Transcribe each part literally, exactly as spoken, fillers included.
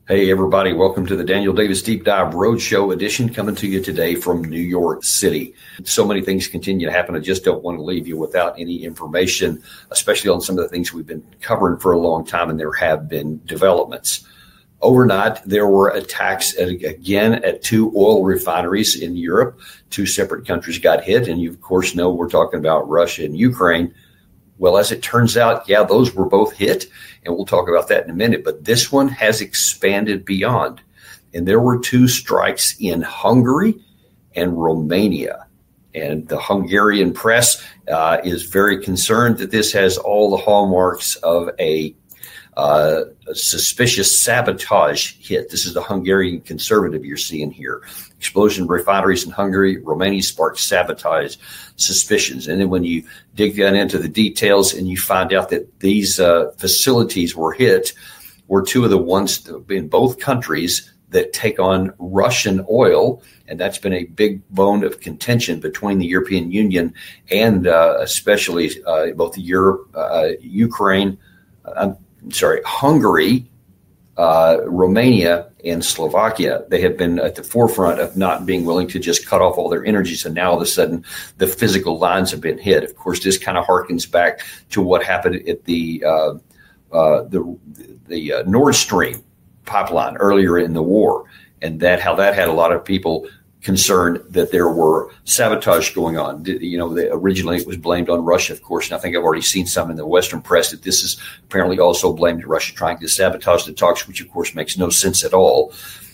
Hey, everybody. Welcome to the Daniel Davis Deep Dive Roadshow edition, coming to you today from New York City. So many things continue to happen. I just don't want to leave you without any information, especially on some of the things we've been covering for a long time, and there have been developments. Overnight, there were attacks at, again at two oil refineries in Europe. Two separate countries got hit, and you, of course, know we're talking about Russia and Ukraine. Well, as it turns out, yeah, those were both hit, and we'll talk about that in a minute. But this one has expanded beyond. And there were two strikes in Hungary and Romania. And the Hungarian press uh, is very concerned that this has all the hallmarks of a, uh, a suspicious sabotage hit. This is the Hungarian conservative you're seeing here. Explosion of refineries in Hungary, Romania sparked sabotage suspicions. And then when you dig down into the details and you find out that these uh, facilities were hit, were two of the ones in both countries that take on Russian oil. And that's been a big bone of contention between the European Union and uh, especially uh, both Europe, uh, Ukraine, uh, I'm sorry, Hungary, Uh, Romania and Slovakia. They have been at the forefront of not being willing to just cut off all their energies. And now all of a sudden the physical lines have been hit. Of course, this kind of harkens back to what happened at the, uh, uh, the, the uh, Nord Stream pipeline earlier in the war. And that, how that had a lot of people concerned that there were sabotage going on. You know, they, originally it was blamed on Russia, of course, and I think I've already seen some in the Western press that this is apparently also blamed Russia trying to sabotage the talks, which of course makes no sense at all.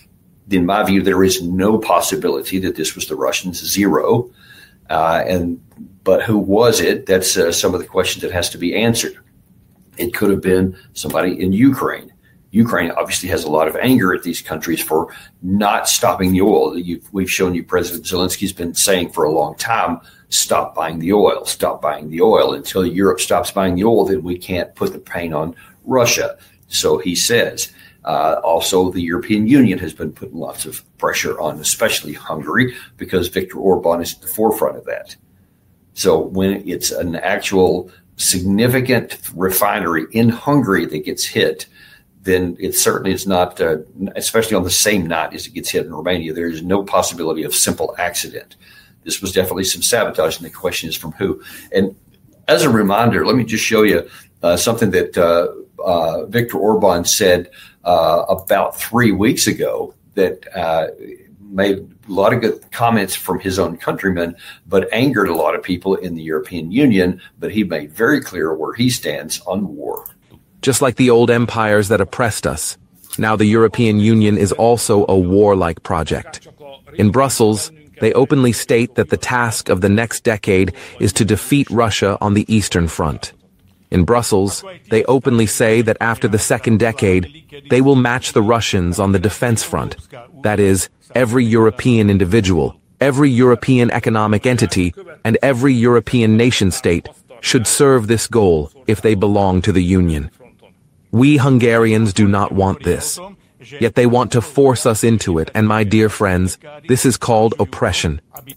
In my view, there is no possibility that this was the Russians, zero. Uh, and but who was it? That's uh, some of the questions that has to be answered. It could have been somebody in Ukraine. Ukraine obviously has a lot of anger at these countries for not stopping the oil. You've, we've shown you President Zelensky's been saying for a long time, stop buying the oil, stop buying the oil. Until Europe stops buying the oil, then we can't put the pain on Russia. So he says. Uh, also, the European Union has been putting lots of pressure on, especially Hungary, because Viktor Orban is at the forefront of that. So when it's an actual significant refinery in Hungary that gets hit, then it certainly is not, uh, especially on the same night as it gets hit in Romania, there is no possibility of simple accident. This was definitely some sabotage, and the question is from who? And as a reminder, let me just show you uh, something that uh, uh, Viktor Orban said uh, about three weeks ago that uh, made a lot of good comments from his own countrymen, but angered a lot of people in the European Union. But he made very clear where he stands on war. Just like the old empires that oppressed us, now the European Union is also a warlike project. In Brussels, they openly state that the task of the next decade is to defeat Russia on the Eastern Front. In Brussels, they openly say that after the second decade, they will match the Russians on the defense front. That is, every European individual, every European economic entity, and every European nation-state should serve this goal if they belong to the Union. We Hungarians do not want this, yet they want to force us into it. And my dear friends, this is called oppression.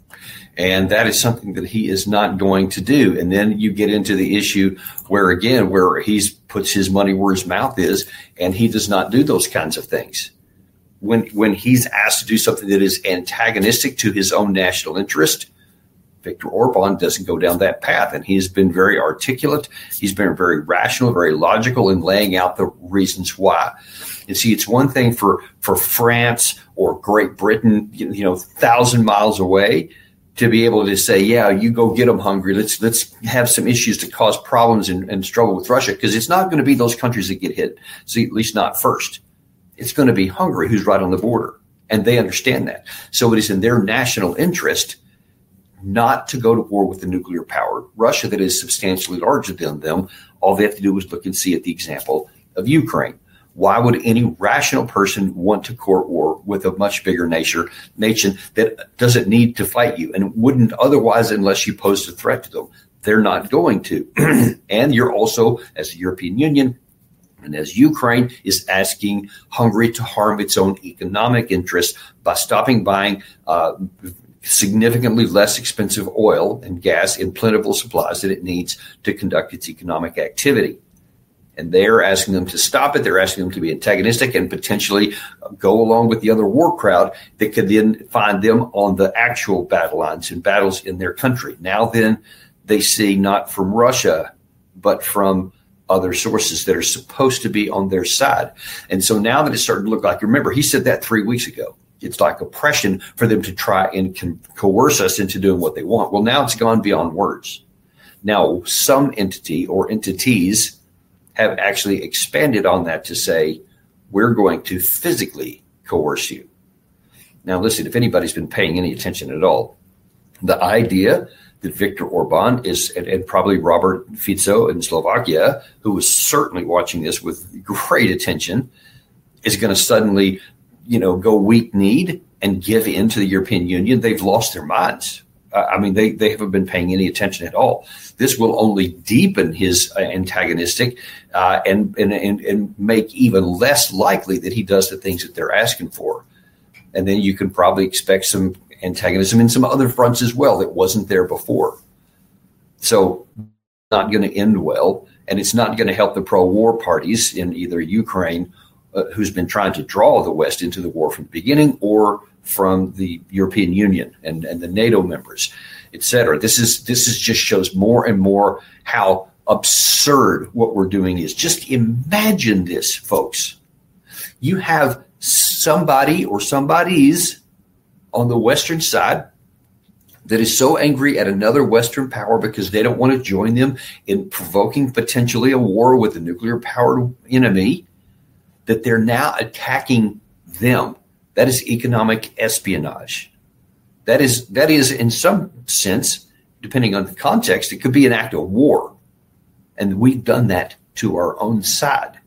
And that is something that he is not going to do. And then you get into the issue where, again, where he puts his money where his mouth is, and he does not do those kinds of things. When, when he's asked to do something that is antagonistic to his own national interest, Viktor Orban doesn't go down that path, and he's been very articulate. He's been very rational, very logical in laying out the reasons why. And see, it's one thing for, for France or Great Britain, you know, thousand miles away, to be able to say, yeah, you go get them, Hungary. Let's let's have some issues to cause problems and, and struggle with Russia, because it's not going to be those countries that get hit. See, at least not first. It's going to be Hungary, who's right on the border, and they understand that. So it is in their national interest not to go to war with the nuclear power Russia that is substantially larger than them. All they have to do is look and see at the example of Ukraine. Why would any rational person want to court war with a much bigger nature, nation that doesn't need to fight you and wouldn't otherwise unless you posed a threat to them? They're not going to. And you're also, as the European Union and as Ukraine, is asking Hungary to harm its own economic interests by stopping buying uh, significantly less expensive oil and gas in plentiful supplies that it needs to conduct its economic activity. And they're asking them to stop it. They're asking them to be antagonistic and potentially go along with the other war crowd that could then find them on the actual battle lines and battles in their country. Now then, they see not from Russia, but from other sources that are supposed to be on their side. And so now that it's starting to look like, remember, he said that three weeks ago. It's like oppression for them to try and co- coerce us into doing what they want. Well, now it's gone beyond words. Now, some entity or entities have actually expanded on that to say, we're going to physically coerce you. Now, listen, if anybody's been paying any attention at all, the idea that Viktor Orban is, and, and probably Robert Fico in Slovakia, who was certainly watching this with great attention, is going to suddenly, you know, go weak-kneed and give in to the European Union. They've lost their minds. Uh, I mean, they, they haven't been paying any attention at all. This will only deepen his uh, antagonistic uh, and, and, and, and make even less likely that he does the things that they're asking for. And then you can probably expect some antagonism in some other fronts as well that wasn't there before. So not going to end well, and it's not going to help the pro-war parties in either Ukraine, uh, who's been trying to draw the West into the war from the beginning, or from the European Union and, and the NATO members, et cetera. This is this is just shows more and more how absurd what we're doing is. Just imagine this, folks. You have somebody or somebodies on the Western side that is so angry at another Western power because they don't want to join them in provoking potentially a war with a nuclear-powered enemy, that they're now attacking them. That is economic espionage. That is, that is in some sense, depending on the context, it could be an act of war. And we've done that to our own side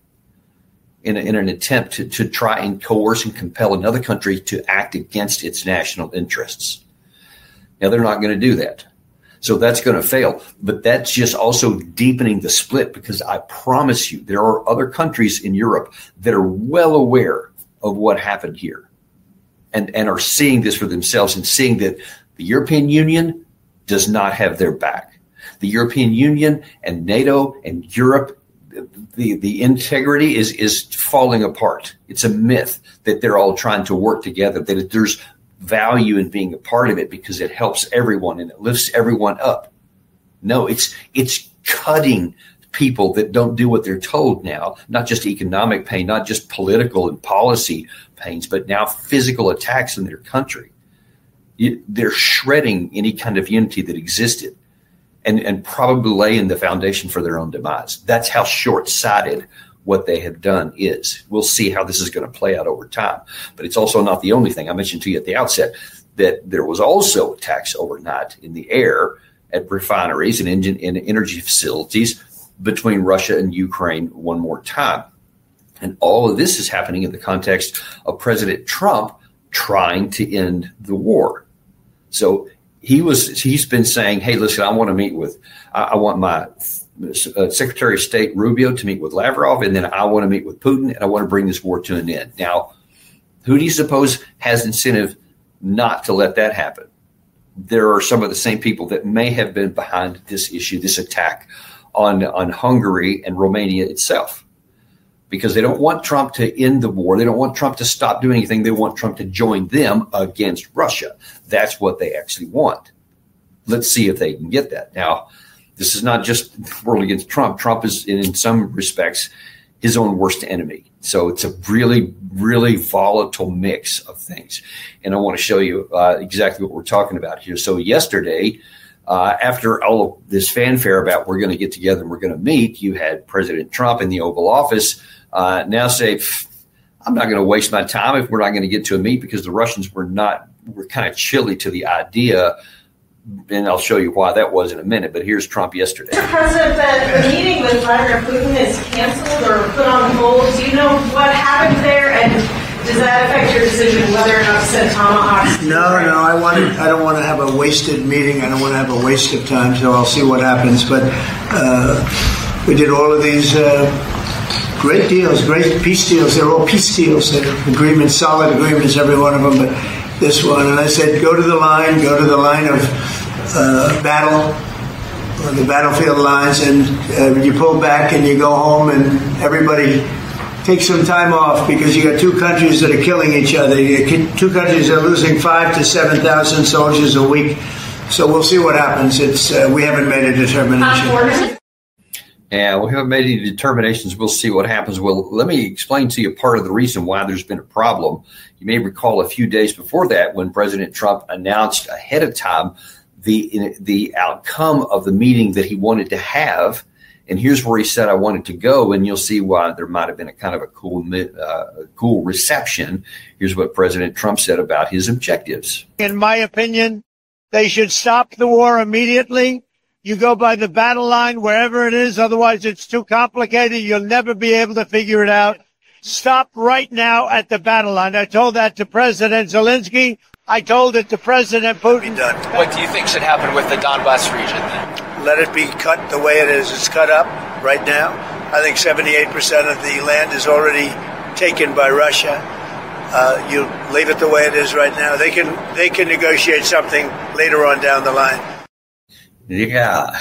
in, a, in an attempt to, to try and coerce and compel another country to act against its national interests. Now, they're not going to do that. So that's going to fail. But that's just also deepening the split, because I promise you, there are other countries in Europe that are well aware of what happened here. And, and are seeing this for themselves and seeing that the European Union does not have their back. The European Union and NATO and Europe, the, the integrity is, is falling apart. It's a myth that they're all trying to work together, that there's value in being a part of it because it helps everyone and it lifts everyone up. No, it's it's cutting people that don't do what they're told now, not just economic pain, not just political and policy pains, but now physical attacks in their country. It, they're shredding any kind of unity that existed and, and probably laying the foundation for their own demise. That's how short-sighted what they have done is. We'll see how this is going to play out over time. But it's also not the only thing. I mentioned to you at the outset that there was also attacks overnight in the air at refineries and engine and energy facilities between Russia and Ukraine one more time. And all of this is happening in the context of President Trump trying to end the war. So he was, he's been saying, hey, listen, I want to meet with, I, I want my uh, Secretary of State Rubio to meet with Lavrov, and then I want to meet with Putin, and I want to bring this war to an end. Now, who do you suppose has incentive not to let that happen? There are some of the same people that may have been behind this issue, this attack on, on Hungary and Romania itself, because they don't want Trump to end the war. They don't want Trump to stop doing anything. They want Trump to join them against Russia. That's what they actually want. Let's see if they can get that. Now, this is not just world against Trump. Trump is, in some respects, his own worst enemy. So it's a really, really volatile mix of things. And I want to show you uh, exactly what we're talking about here. So yesterday, uh, after all of this fanfare about we're going to get together and we're going to meet, you had President Trump in the Oval Office uh, now say, I'm not going to waste my time if we're not going to get to a meet, because the Russians were not, were kind of chilly to the idea. And I'll show you why that was in a minute. But here's Trump yesterday. Mister President, the, the meeting with Vladimir Putin is canceled or put on hold. Do you know what happened there, and does that affect your decision whether or not to send Tomahawks? No, no. I want. I don't want to have a wasted meeting. I don't want to have a waste of time. So I'll see what happens. But uh, we did all of these uh, great deals, great peace deals. They're all peace deals. They're agreements, solid agreements, every one of them. But this one, and I said, go to the line, go to the line of uh, battle, the battlefield lines, and uh, you pull back and you go home, and everybody takes some time off because you got two countries that are killing each other. You got two countries that are losing five to seven thousand soldiers a week. So we'll see what happens. It's uh, we haven't made a determination. Yeah, we haven't made any determinations. We'll see what happens. Well, let me explain to you part of the reason why there's been a problem. You may recall a few days before that when President Trump announced ahead of time the the outcome of the meeting that he wanted to have. And here's where he said, I wanted to go. And you'll see why there might have been a kind of a cool, uh, cool reception. Here's what President Trump said about his objectives. In my opinion, they should stop the war immediately. You go by the battle line, wherever it is. Otherwise, it's too complicated. You'll never be able to figure it out. Stop right now at the battle line. I told that to President Zelensky. I told it to President Putin. What do you think should happen with the Donbass region then? Let it be cut the way it is. It's cut up right now. I think seventy-eight percent of the land is already taken by Russia. Uh, you leave it the way it is right now. They can they can negotiate something later on down the line. Yeah,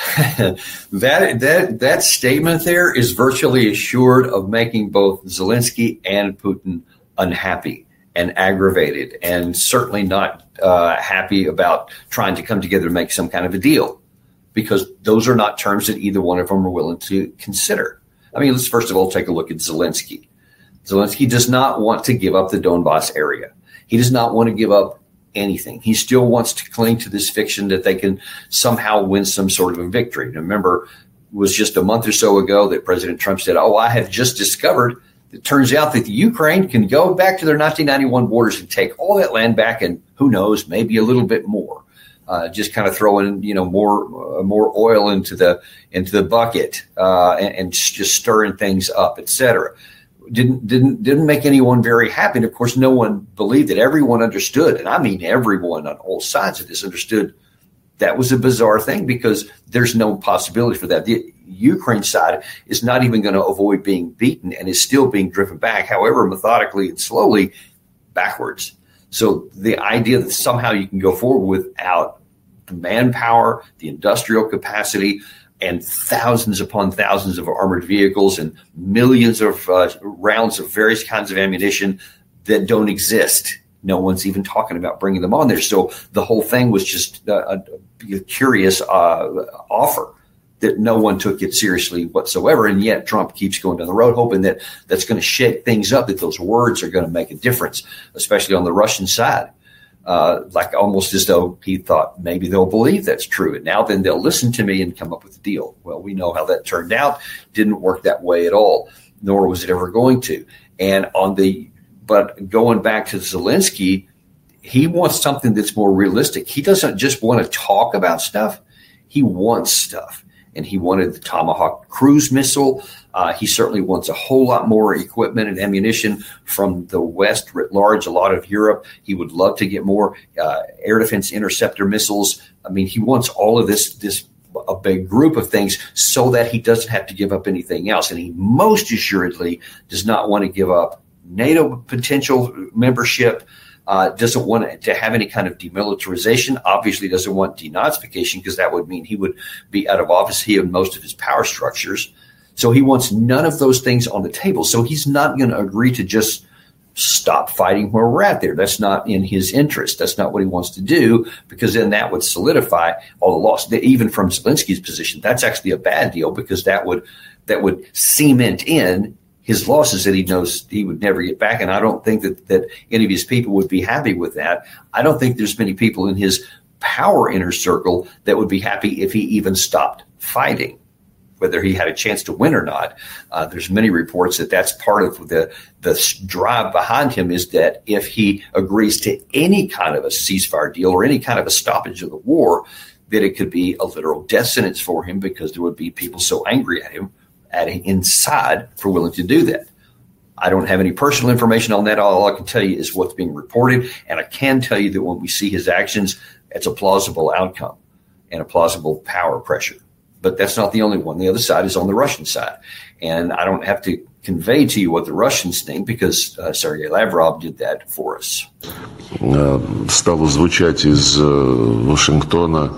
that that that statement there is virtually assured of making both Zelensky and Putin unhappy and aggravated, and certainly not uh, happy about trying to come together and make some kind of a deal, because those are not terms that either one of them are willing to consider. I mean, let's first of all take a look at Zelensky. Zelensky does not want to give up the Donbass area. He does not want to give up anything. He still wants to cling to this fiction that they can somehow win some sort of a victory. Remember, it was just a month or so ago that President Trump said, oh, I have just discovered it turns out that the Ukraine can go back to their nineteen ninety-one borders and take all that land back, and who knows, maybe a little bit more. Uh, just kind of throwing, you know, more uh, more oil into the into the bucket uh, and, and just stirring things up, et cetera. Didn't didn't didn't make anyone very happy. And of course, no one believed it. Everyone understood, and I mean everyone on all sides of this understood that was a bizarre thing, because there's no possibility for that. The Ukraine side is not even going to avoid being beaten and is still being driven back, however methodically and slowly, backwards. So the idea that somehow you can go forward without the manpower, the industrial capacity, and thousands upon thousands of armored vehicles and millions of uh, rounds of various kinds of ammunition that don't exist. No one's even talking about bringing them on there. So the whole thing was just a, a curious uh, offer that no one took it seriously whatsoever. And yet Trump keeps going down the road, hoping that that's going to shake things up, that those words are going to make a difference, especially on the Russian side. Uh, like almost as though he thought maybe they'll believe that's true. And now then they'll listen to me and come up with a deal. Well, we know how that turned out. Didn't work that way at all, nor was it ever going to. And on the, but going back to Zelensky, he wants something that's more realistic. He doesn't just want to talk about stuff. He wants stuff. And he wanted the Tomahawk cruise missile. Uh, he certainly wants a whole lot more equipment and ammunition from the West writ large, a lot of Europe. He would love to get more uh, air defense interceptor missiles. I mean, he wants all of this, this a big group of things so that he doesn't have to give up anything else. And he most assuredly does not want to give up NATO potential membership. Uh, doesn't want to have any kind of demilitarization, obviously doesn't want denazification, because that would mean he would be out of office, he and most of his power structures. So he wants none of those things on the table. So he's not going to agree to just stop fighting where we're at there. That's not in his interest. That's not what he wants to do, because then that would solidify all the loss. Even from Zelensky's position, that's actually a bad deal, because that would that would cement in his losses that he knows he would never get back. And I don't think that, that any of his people would be happy with that. I don't think there's many people in his power inner circle that would be happy if he even stopped fighting, whether he had a chance to win or not. Uh, there's many reports that that's part of the, the drive behind him, is that if he agrees to any kind of a ceasefire deal or any kind of a stoppage of the war, that it could be a literal death sentence for him, because there would be people so angry at him at inside for willing to do that. I don't have any personal information on that. All I can tell you is what's being reported. And I can tell you that when we see his actions, it's a plausible outcome and a plausible power pressure. But that's not the only one. The other side is on the Russian side. And I don't have to convey to you what the Russians think, because uh, Sergei Lavrov did that for us. Стало звучать из Вашингтона,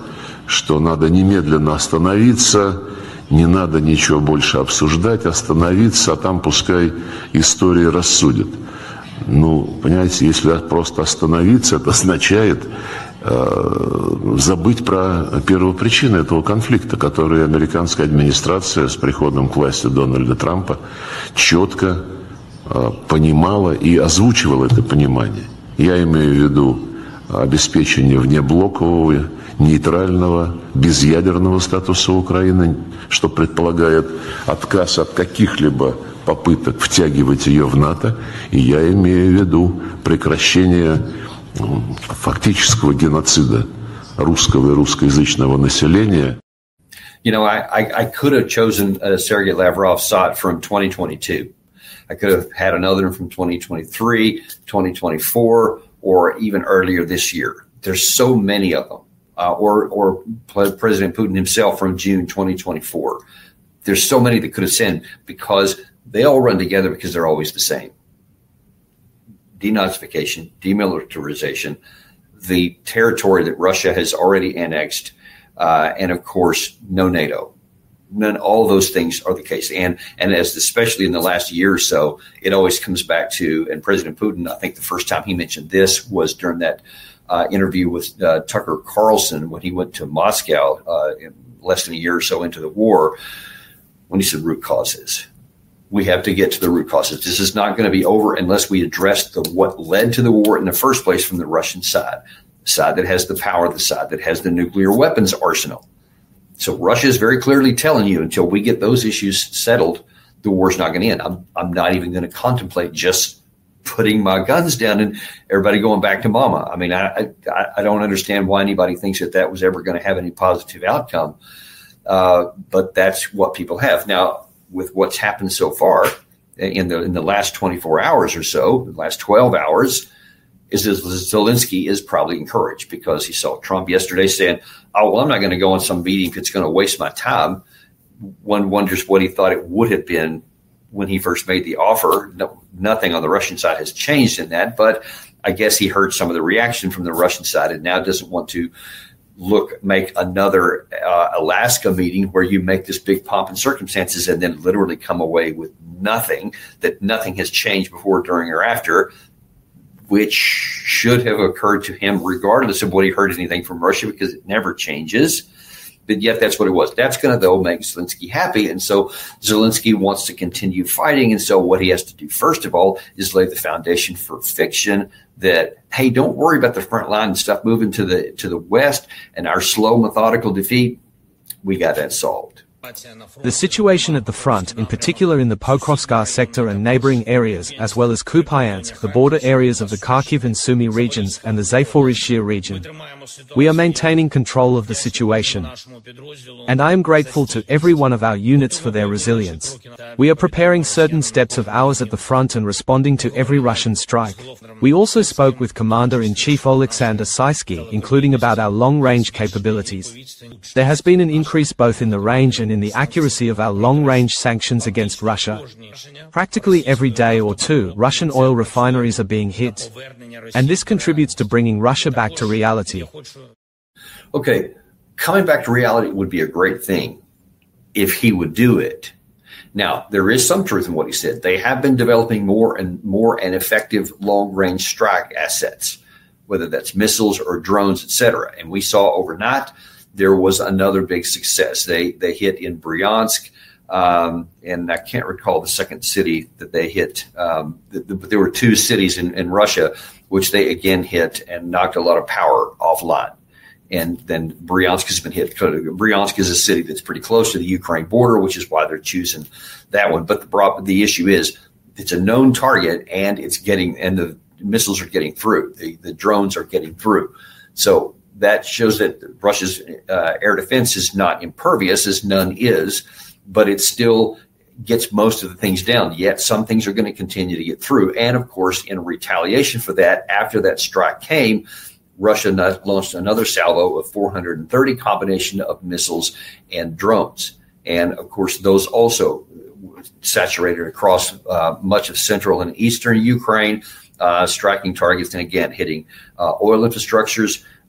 что надо немедленно остановиться, не надо ничего больше обсуждать, остановиться, а там пускай история рассудит. Ну, понимаете, если просто остановиться, это означает э, забыть про первопричины этого конфликта, который американская администрация с приходом к власти Дональда Трампа четко э, понимала и озвучивала это понимание. Я имею в виду обеспечение внеблокового, нейтрального, безъядерного статуса Украины, что предполагает отказ от каких-либо попыток втягивать ее в НАТО, и я имею в виду прекращение фактического геноцида русского и русскоязычного населения. You know, I, I, I could have chosen uh, Sergei Lavrov shot from twenty twenty-two. I could have had another one from twenty twenty-three, twenty twenty-four, or even earlier this year. There's so many of them. Uh, or, or President Putin himself from June twenty twenty-four. There's so many that could have sent because they all run together because they're always the same. Denazification, demilitarization, the territory that Russia has already annexed, uh, and of course, no NATO. None, all those things are the case. And, and as especially in the last year or so, it always comes back to, and President Putin, I think the first time he mentioned this was during that uh, interview with uh, Tucker Carlson when he went to Moscow uh, less than a year or so into the war, when he said root causes. We have to get to the root causes. This is not going to be over unless we address the what led to the war in the first place from the Russian side, the side that has the power, the side that has the nuclear weapons arsenal. So Russia is very clearly telling you until we get those issues settled, the war's not going to end. I'm, I'm not even going to contemplate just putting my guns down and everybody going back to mama. I mean, I, I, I don't understand why anybody thinks that that was ever going to have any positive outcome. Uh, but that's what people have. Now, with what's happened so far in the in the last twenty-four hours or so, the last twelve hours, is that Zelensky is probably encouraged because he saw Trump yesterday saying, oh, well, I'm not going to go on some meeting if it's going to waste my time. One wonders what he thought it would have been when he first made the offer. No, nothing on the Russian side has changed in that, but I guess he heard some of the reaction from the Russian side and now doesn't want to look, make another uh, Alaska meeting where you make this big pomp and circumstances and then literally come away with nothing, that nothing has changed before, during, or after, which should have occurred to him regardless of what he heard anything from Russia, because it never changes. But yet that's what it was. That's going to, though, make Zelensky happy. And so Zelensky wants to continue fighting. And so what he has to do, first of all, is lay the foundation for fiction that, hey, don't worry about the front line and stuff moving to the to the west and our slow, methodical defeat. We got that solved. The situation at the front, in particular in the Pokrovskar sector and neighboring areas, as well as Kupiansk, the border areas of the Kharkiv and Sumy regions and the Zaporizhzhia region. We are maintaining control of the situation. And I am grateful to every one of our units for their resilience. We are preparing certain steps of ours at the front and responding to every Russian strike. We also spoke with Commander-in-Chief Oleksandr Sysky, including about our long-range capabilities. There has been an increase both in the range and in the accuracy of our long-range sanctions against Russia. Practically every day or two, Russian oil refineries are being hit, and this contributes to bringing Russia back to reality. Okay, coming back to reality would be a great thing if he would do it. Now, there is some truth in what he said. They have been developing more and more and effective long-range strike assets, whether that's missiles or drones, et cetera. And we saw overnight there was another big success. They they hit in Bryansk, um, and I can't recall the second city that they hit. Um, the, the, there were two cities in, in Russia which they again hit and knocked a lot of power offline. And then Bryansk has been hit. Bryansk is a city that's pretty close to the Ukraine border, which is why they're choosing that one. But the the issue is it's a known target, and it's getting and the missiles are getting through. The the drones are getting through. So that shows that Russia's uh, air defense is not impervious, as none is, but it still gets most of the things down. Yet some things are going to continue to get through. And, of course, in retaliation for that, after that strike came, Russia launched another salvo of four hundred thirty combination of missiles and drones. And, of course, those also saturated across uh, much of central and eastern Ukraine, uh, striking targets and, again, hitting uh, oil infrastructures.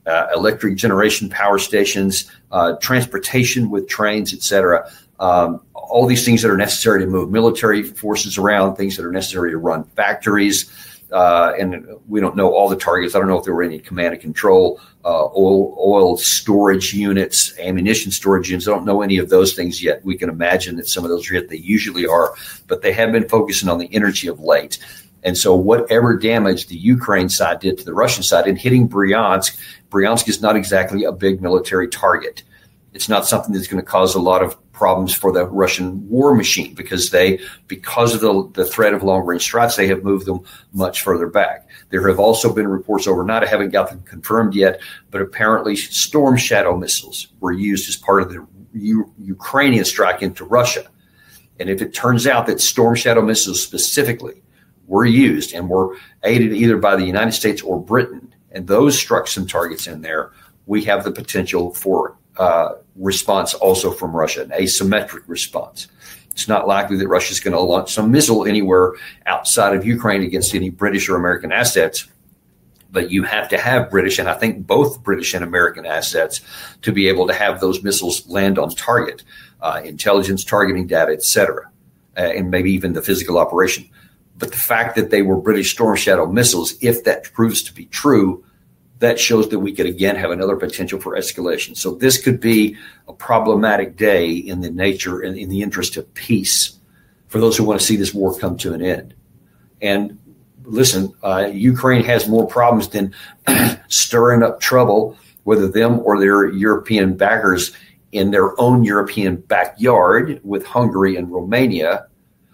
uh, electric generation power stations, uh, transportation with trains, et cetera. Um, all these things that are necessary to move military forces around, things that are necessary to run factories. Uh, and we don't know all the targets. I don't know if there were any command and control, uh, oil, oil storage units, ammunition storage units. I don't know any of those things yet. We can imagine that some of those are hit. They usually are, but they have been focusing on the energy of late. And so whatever damage the Ukraine side did to the Russian side in hitting Bryansk, Bryansk is not exactly a big military target. It's not something that's going to cause a lot of problems for the Russian war machine because they, because of the, the threat of long-range strikes, they have moved them much further back. There have also been reports overnight, I haven't got them confirmed yet, but apparently Storm Shadow missiles were used as part of the U- Ukrainian strike into Russia. And if it turns out that Storm Shadow missiles specifically were used and were aided either by the United States or Britain, and those struck some targets in there, we have the potential for uh, response also from Russia, an asymmetric response. It's not likely that Russia is going to launch some missile anywhere outside of Ukraine against any British or American assets, but you have to have British, and I think both British and American assets, to be able to have those missiles land on target, uh, intelligence, targeting data, et cetera, uh, and maybe even the physical operation. But the fact that they were British Storm Shadow missiles, if that proves to be true, that shows that we could again have another potential for escalation. So this could be a problematic day in the nature and in the interest of peace for those who want to see this war come to an end. And listen, uh, Ukraine has more problems than stirring up trouble, whether them or their European backers in their own European backyard with Hungary and Romania,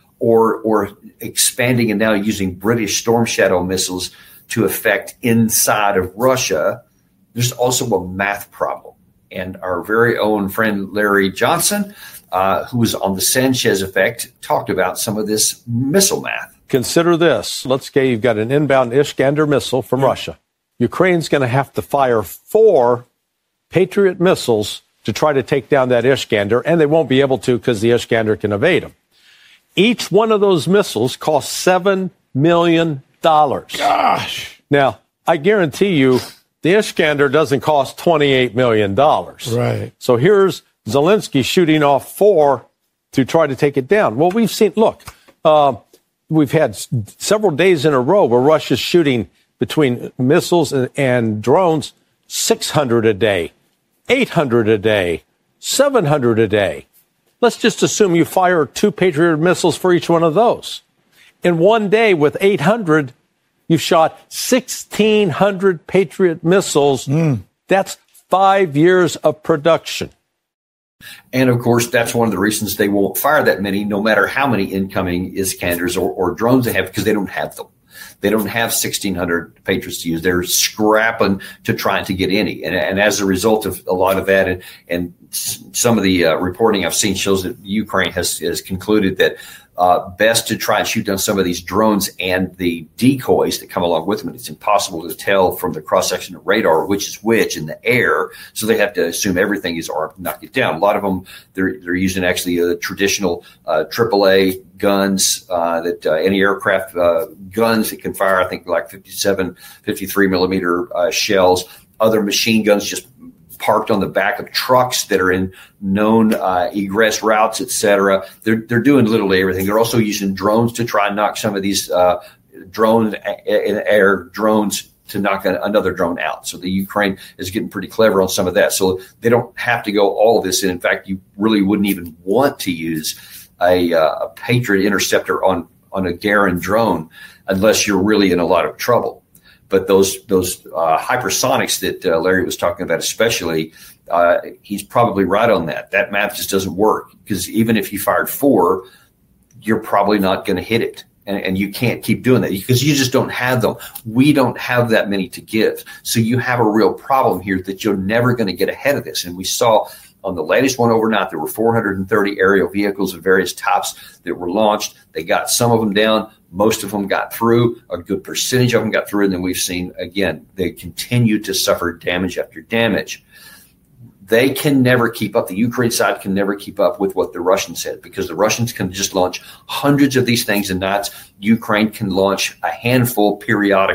or or expanding and now using British Storm Shadow missiles to affect inside of Russia. There's also a math problem. And our very own friend Larry Johnson, uh, who was on the Sanchez Effect, talked about some of this missile math. Consider this. Let's say you've got an inbound Iskander missile from Russia. Ukraine's going to have to fire four Patriot missiles to try to take down that Iskander, and they won't be able to because the Iskander can evade them. Each one of those missiles costs seven million dollars. Gosh. Now, I guarantee you the Iskander doesn't cost twenty-eight million dollars. Right. So here's Zelensky shooting off four to try to take it down. Well, we've seen, look, uh, we've had s- several days in a row where Russia's shooting between missiles and, and drones six hundred a day, eight hundred a day, seven hundred a day. Let's just assume you fire two Patriot missiles for each one of those. In one day with eight hundred, you've shot sixteen hundred Patriot missiles. Mm. That's five years of production. And, of course, that's one of the reasons they won't fire that many, no matter how many incoming Iskanders or, or drones they have, because they don't have them. They don't have sixteen hundred Patriots to use. They're scrapping to try to get any. And, and as a result of a lot of that, and, and some of the uh, reporting I've seen shows that Ukraine has, has concluded that Uh, best to try and shoot down some of these drones and the decoys that come along with them. It's impossible to tell from the cross-section of radar which is which in the air, so they have to assume everything is armed to knock it down. A lot of them, they're, they're using actually uh, traditional uh, triple A guns, uh, that uh, anti-aircraft uh, guns that can fire, I think, like fifty-seven, fifty-three millimeter uh, shells. Other machine guns just parked on the back of trucks that are in known uh, egress routes, et cetera. They're, they're doing literally everything. They're also using drones to try and knock some of these uh, drone and air drones to knock a, another drone out. So the Ukraine is getting pretty clever on some of that. So they don't have to go all of this. And in fact, you really wouldn't even want to use a, uh, a Patriot interceptor on, on a Garand drone unless you're really in a lot of trouble. But those those uh, hypersonics that uh, Larry was talking about, especially, uh, he's probably right on that. That math just doesn't work, because even if you fired four, you're probably not going to hit it. And, and you can't keep doing that because you just don't have them. We don't have that many to give. So you have a real problem here that you're never going to get ahead of this. And we saw on the latest one overnight, there were four hundred thirty aerial vehicles of various types that were launched. They got some of them down. Most of them got through. A good percentage of them got through. And then we've seen, again, they continue to suffer damage after damage. They can never keep up. The Ukraine side can never keep up with what the Russians said, because the Russians can just launch hundreds of these things a night. Ukraine can launch a handful periodically.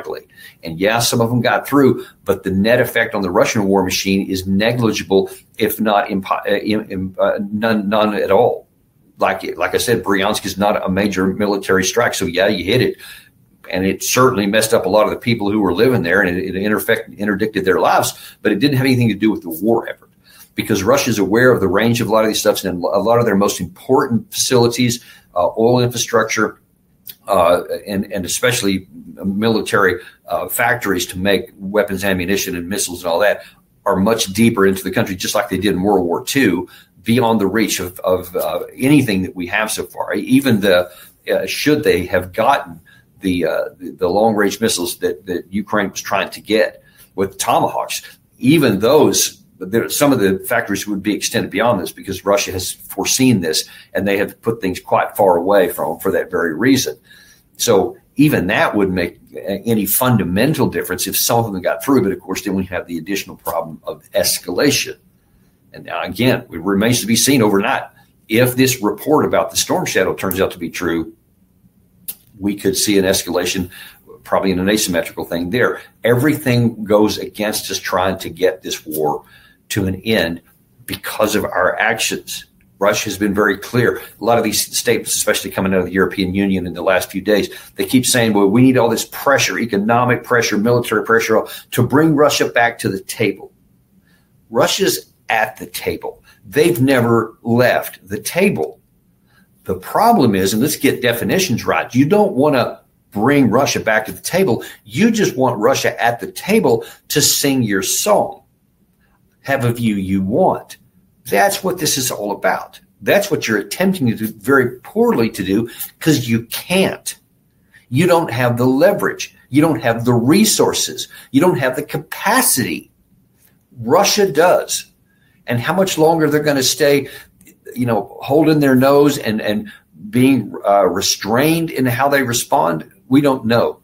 And yeah, some of them got through, but the net effect on the Russian war machine is negligible, if not impo- uh, uh, none, none at all. Like, like I said, Bryansk is not a major military strike. So yeah, you hit it. And it certainly messed up a lot of the people who were living there, and it, it interfect, interdicted their lives, but it didn't have anything to do with the war effort, because Russia's aware of the range of a lot of these stuff, and a lot of their most important facilities, uh, oil infrastructure, uh, and, and especially military uh, factories to make weapons, ammunition, and missiles and all that are much deeper into the country, just like they did in World War Two, beyond the reach of, of uh, anything that we have so far. Even the uh, should they have gotten the uh, the, the long-range missiles that, that Ukraine was trying to get with Tomahawks, even those, there, some of the factories would be extended beyond this, because Russia has foreseen this, and they have put things quite far away from for that very reason. So even that would make any fundamental difference if some of them got through. But of course, then we have the additional problem of escalation. And now, again, it remains to be seen overnight. If this report about the Storm Shadow turns out to be true, we could see an escalation, probably in an asymmetrical thing there. Everything goes against us trying to get this war to an end because of our actions. Russia has been very clear. A lot of these statements, especially coming out of the European Union in the last few days, they keep saying, well, we need all this pressure, economic pressure, military pressure, to bring Russia back to the table. Russia's at the table. They've never left the table. The problem is, and let's get definitions right, you don't want to bring Russia back to the table. You just want Russia at the table to sing your song, have a view you want. That's what this is all about. That's what you're attempting to do very poorly to do, because you can't. You don't have the leverage. You don't have the resources. You don't have the capacity. Russia does. And how much longer they're going to stay, you know, holding their nose and, and being uh, restrained in how they respond, we don't know.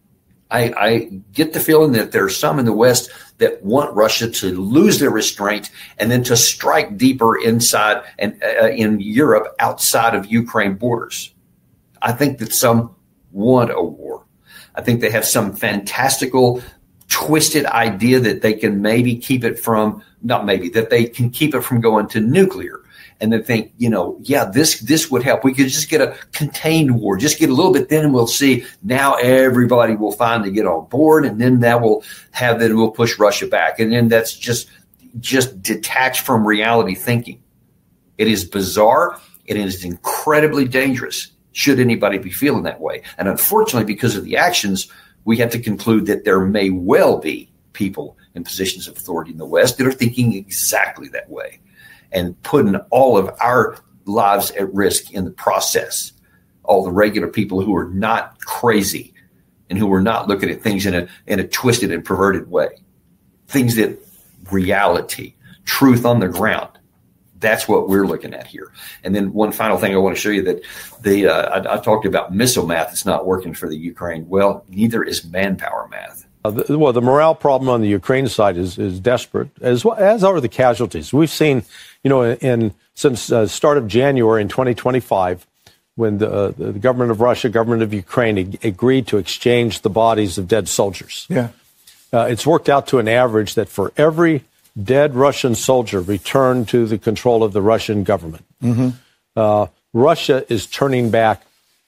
I, I get the feeling that there are some in the West that want Russia to lose their restraint and then to strike deeper inside and uh, in Europe outside of Ukraine borders. I think that some want a war. I think they have some fantastical, twisted idea that they can maybe keep it from, not maybe, that they can keep it from going to nuclear. And they think, you know, yeah, this this would help. We could just get a contained war, just get a little bit, then we'll see. Now everybody will finally get on board, and then that will have, then we'll push Russia back. And then that's just just detached from reality thinking. It is bizarre. It is incredibly dangerous, should anybody be feeling that way. And unfortunately, because of the actions, we have to conclude that there may well be people in positions of authority in the West that are thinking exactly that way, and putting all of our lives at risk in the process. All the regular people who are not crazy and who are not looking at things in a in a twisted and perverted way. Things that reality, truth on the ground. That's what we're looking at here. And then one final thing I want to show you, that the uh, I, I talked about missile math. It's not working for the Ukraine. Well, neither is manpower math. Uh, the, well, the morale problem on the Ukraine side is is desperate, as well as are the casualties. We've seen, you know, in, in since uh, start of January in twenty twenty-five, when the, uh, the government of Russia, government of Ukraine ag- agreed to exchange the bodies of dead soldiers. Yeah, uh, it's worked out to an average that for every dead Russian soldier returned to the control of the Russian government, mm-hmm. uh, Russia is turning back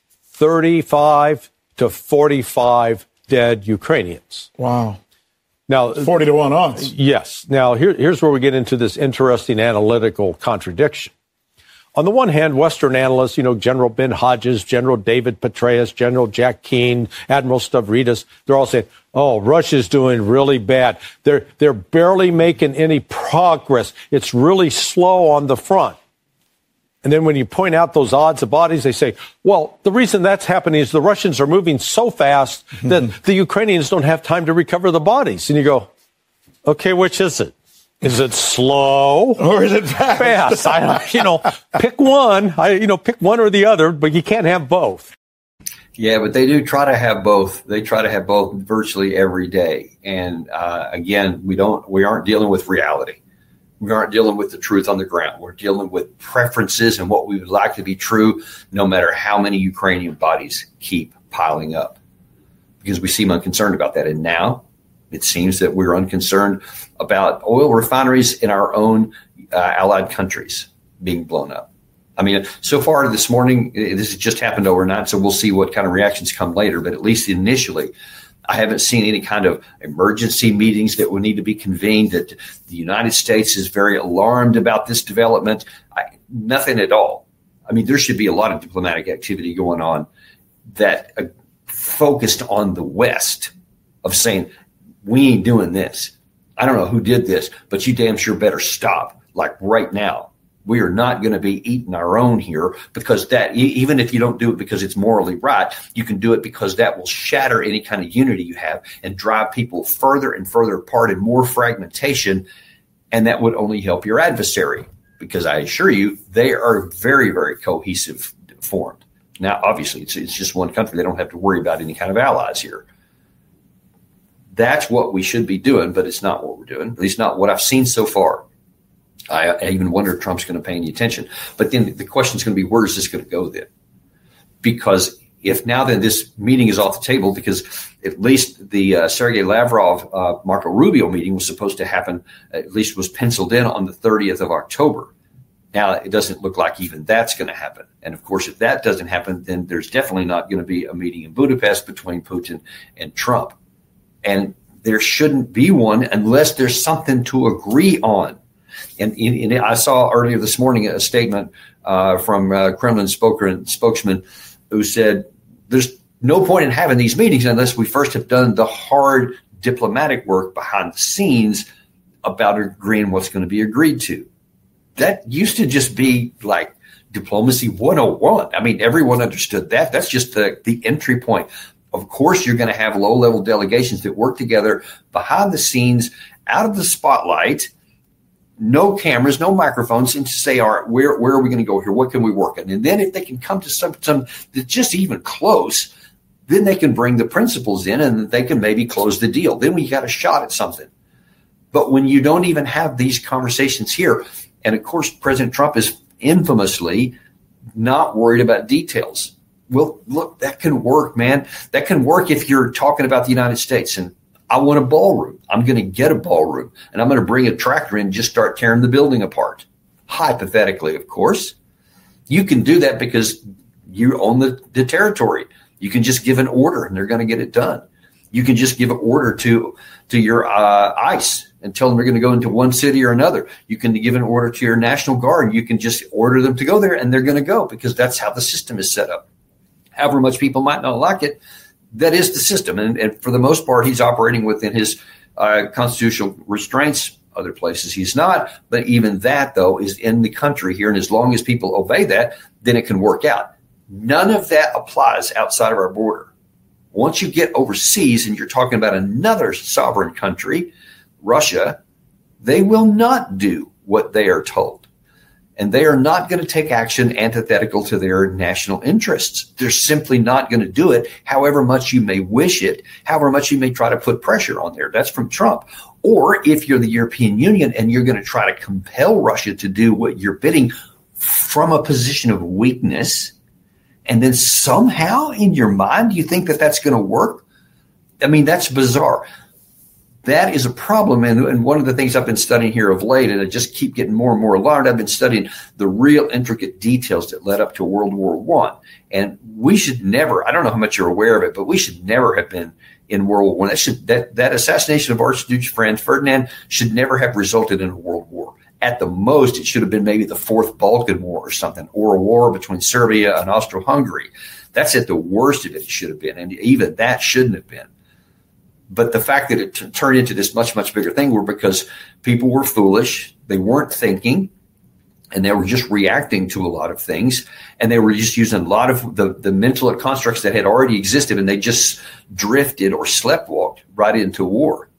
thirty-five to forty-five dead Ukrainians. Wow. Now, forty to one odds. Yes. Now, here, here's where we get into this interesting analytical contradiction. On the one hand, Western analysts, you know, General Ben Hodges, General David Petraeus, General Jack Keane, Admiral Stavridis, they're all saying, oh, Russia's doing really bad. They're, they're barely making any progress. It's really slow on the front. And then when you point out those odds of bodies, they say, well, the reason that's happening is the Russians are moving so fast that the Ukrainians don't have time to recover the bodies. And you go, okay, which is it? Is it slow or is it fast? Fast. I, you know, pick one. I, you know, pick one or the other, but you can't have both. Yeah, but they do try to have both. They try to have both virtually every day. And uh, again, we don't. We aren't dealing with reality. We aren't dealing with the truth on the ground. We're dealing with preferences and what we would like to be true, no matter how many Ukrainian bodies keep piling up. because we seem unconcerned about that. And now it seems that we're unconcerned about oil refineries in our own uh, allied countries being blown up. I mean, so far this morning, this has just happened overnight, so we'll see what kind of reactions come later. But at least initially, I haven't seen any kind of emergency meetings that would need to be convened, that the United States is very alarmed about this development. I, nothing at all. I mean, there should be a lot of diplomatic activity going on that uh, focused on the West, of saying, we ain't doing this. I don't know who did this, but you damn sure better stop, like right now. We are not going to be eating our own here, because that, even if you don't do it because it's morally right, you can do it because that will shatter any kind of unity you have and drive people further and further apart and more fragmentation. And that would only help your adversary, because I assure you, they are very, very cohesive formed. Now, obviously, it's, it's just one country. They don't have to worry about any kind of allies here. That's what we should be doing, but it's not what we're doing, at least not what I've seen so far. I, I even wonder if Trump's going to pay any attention. But then the question is going to be, where is this going to go then? Because if now then this meeting is off the table, because at least the uh, Sergei Lavrov, uh, Marco Rubio meeting was supposed to happen, at least was penciled in on the thirtieth of October. Now, it doesn't look like even that's going to happen. And of course, if that doesn't happen, then there's definitely not going to be a meeting in Budapest between Putin and Trump. And there shouldn't be one unless there's something to agree on. And, and I saw earlier this morning a statement uh, from uh, Kremlin spokesman, spokesman who said there's no point in having these meetings unless we first have done the hard diplomatic work behind the scenes about agreeing what's going to be agreed to. That used to just be like diplomacy one oh one. I mean, everyone understood that. That's just the, the entry point. Of course, you're going to have low-level delegations that work together behind the scenes, out of the spotlight. No cameras, no microphones, and to say, all right, where, where are we going to go here? What can we work on? And then if they can come to some, some that's just even close, then they can bring the principals in and they can maybe close the deal. Then we got a shot at something. But when you don't even have these conversations here, and of course, President Trump is infamously not worried about details. Well, look, that can work, man. That can work if you're talking about the United States and I want a ballroom. I'm going to get a ballroom, and I'm going to bring a tractor in and just start tearing the building apart. Hypothetically, of course. You can do that because you own the, the territory. You can just give an order, and they're going to get it done. You can just give an order to, to your uh, ICE and tell them they're going to go into one city or another. You can give an order to your National Guard. You can just order them to go there, and they're going to go because that's how the system is set up. However much people might not like it, that is the system. And, and for the most part, he's operating within his uh, constitutional restraints. Other places he's not. But even that, though, is in the country here. And as long as people obey that, then it can work out. None of that applies outside of our border. Once you get overseas and you're talking about another sovereign country, Russia, they will not do what they are told. And they are not going to take action antithetical to their national interests. They're simply not going to do it, however much you may wish it, however much you may try to put pressure on there. That's from Trump. Or if you're the European Union and you're going to try to compel Russia to do what you're bidding from a position of weakness, and then somehow in your mind you think that that's going to work, I mean, that's bizarre. That is a problem. And, and one of the things I've been studying here of late, and I just keep getting more and more alarmed, I've been studying the real intricate details that led up to World War One. And we should never, I don't know how much you're aware of it, but we should never have been in World War One. That should that, that assassination of Archduke Franz Ferdinand should never have resulted in a world war. At the most, it should have been maybe the Fourth Balkan War or something, or a war between Serbia and Austro-Hungary. That's at the worst of it, it should have been. And even that shouldn't have been. But the fact that it t- turned into this much, much bigger thing were because people were foolish. They weren't thinking, and they were just reacting to a lot of things. And they were just using a lot of the, the mental constructs that had already existed, and they just drifted or sleptwalked right into war.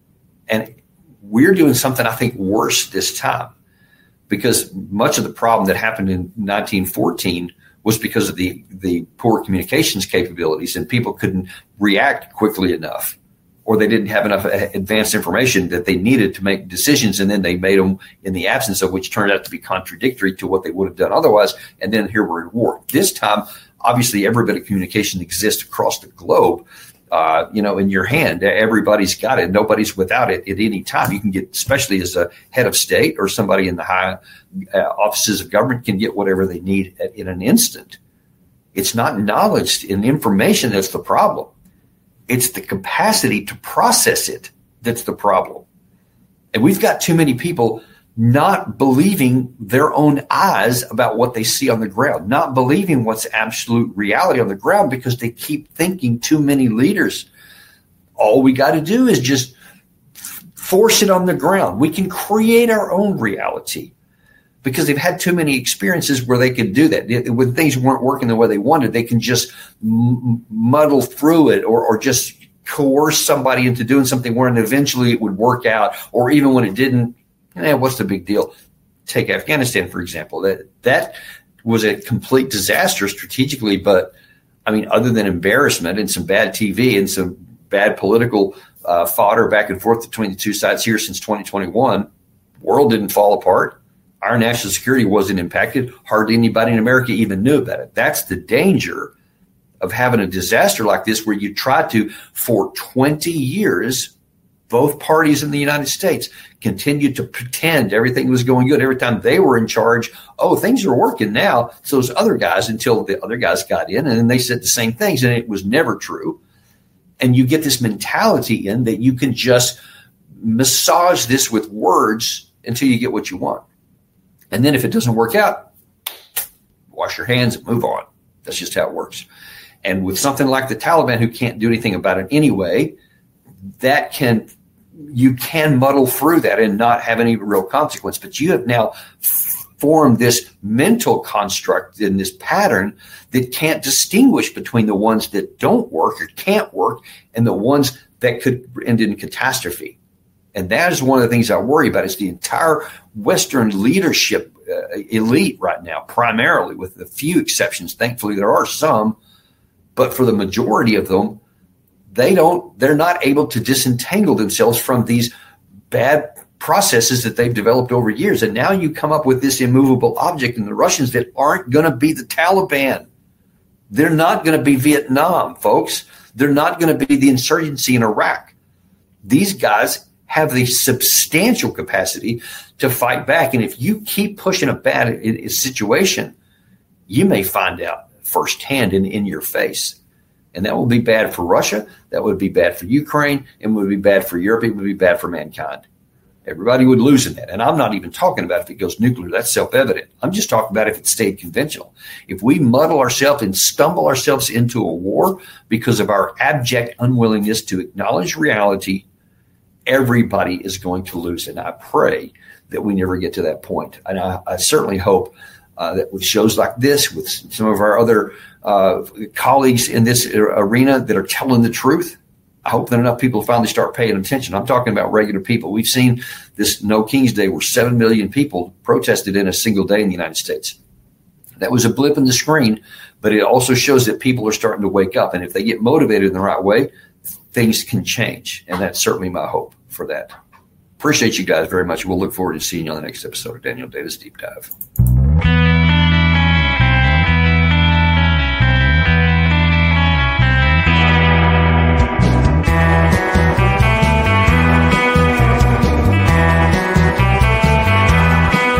And we're doing something, I think, worse this time, because much of the problem that happened in nineteen fourteen was because of the, the poor communications capabilities, and people couldn't react quickly enough, or they didn't have enough advanced information that they needed to make decisions, and then they made them in the absence of which turned out to be contradictory to what they would have done otherwise, and then here we're in war. This time, obviously, every bit of communication exists across the globe, uh, you know, in your hand. Everybody's got it. Nobody's without it at any time. You can get, especially as a head of state or somebody in the high uh, offices of government, can get whatever they need at, in an instant. It's not knowledge and information that's the problem. It's the capacity to process it that's the problem. And we've got too many people not believing their own eyes about what they see on the ground, not believing what's absolute reality on the ground because they keep thinking too many leaders. All we got to do is just force it on the ground. We can create our own reality because they've had too many experiences where they could do that. When things weren't working the way they wanted, they can just m- muddle through it or, or just coerce somebody into doing something where eventually it would work out, or even when it didn't, eh, what's the big deal? Take Afghanistan, for example. That that was a complete disaster strategically, but I mean, other than embarrassment and some bad T V and some bad political uh, fodder back and forth between the two sides here since twenty twenty-one, the world didn't fall apart. Our national security wasn't impacted. Hardly anybody in America even knew about it. That's the danger of having a disaster like this, where you try to, for twenty years, both parties in the United States continued to pretend everything was going good. Every time they were in charge, oh, things are working now. So those other guys, until the other guys got in, and then they said the same things, and it was never true. And you get this mentality in that you can just massage this with words until you get what you want. And then if it doesn't work out, wash your hands and move on. That's just how it works. And with something like the Taliban, who can't do anything about it anyway, that can, you can muddle through that and not have any real consequence. But you have now formed this mental construct in this pattern that can't distinguish between the ones that don't work or can't work and the ones that could end in catastrophe. And that is one of the things I worry about, is the entire Western leadership uh, elite right now, primarily, with a few exceptions. Thankfully, there are some, but for the majority of them, they don't, they're not able to disentangle themselves from these bad processes that they've developed over years. And now you come up with this immovable object in the Russians that aren't going to be the Taliban. They're not going to be Vietnam, folks. They're not going to be the insurgency in Iraq. These guys have the substantial capacity to fight back. And if you keep pushing a bad situation, you may find out firsthand in, in your face. And that will be bad for Russia. That would be bad for Ukraine. And would be bad for Europe. It would be bad for mankind. Everybody would lose in that. And I'm not even talking about if it goes nuclear. That's self-evident. I'm just talking about if it stayed conventional. If we muddle ourselves and stumble ourselves into a war because of our abject unwillingness to acknowledge reality, everybody is going to lose. And I pray that we never get to that point. And I, I certainly hope uh, that with shows like this, with some of our other uh, colleagues in this arena that are telling the truth, I hope that enough people finally start paying attention. I'm talking about regular people. We've seen this No King's Day where seven million people protested in a single day in the United States. That was a blip in the screen, but it also shows that people are starting to wake up. And if they get motivated in the right way, things can change. And that's certainly my hope for that. Appreciate you guys very much. We'll look forward to seeing you on the next episode of Daniel Davis Deep Dive.